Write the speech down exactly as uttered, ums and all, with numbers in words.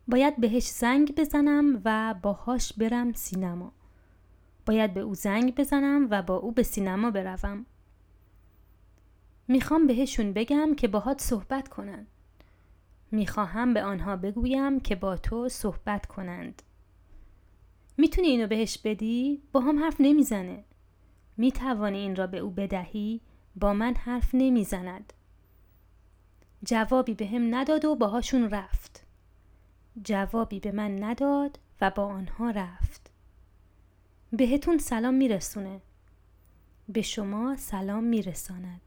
باید بهش زنگ بزنم و باهاش برم سینما. باید به او زنگ بزنم و با او به سینما بروم. میخوام بهشون بگم که باهات صحبت کنن. میخواهم به آنها بگویم که با تو صحبت کنند. میتونی اینو بهش بدی؟ با هم حرف نمیزنه. میتوانی این را به او بدهی؟ با من حرف نمیزند. جوابی به هم نداد و باهاشون رفت. جوابی به من نداد و با آنها رفت. بهتون سلام میرسونه. به شما سلام میرساند.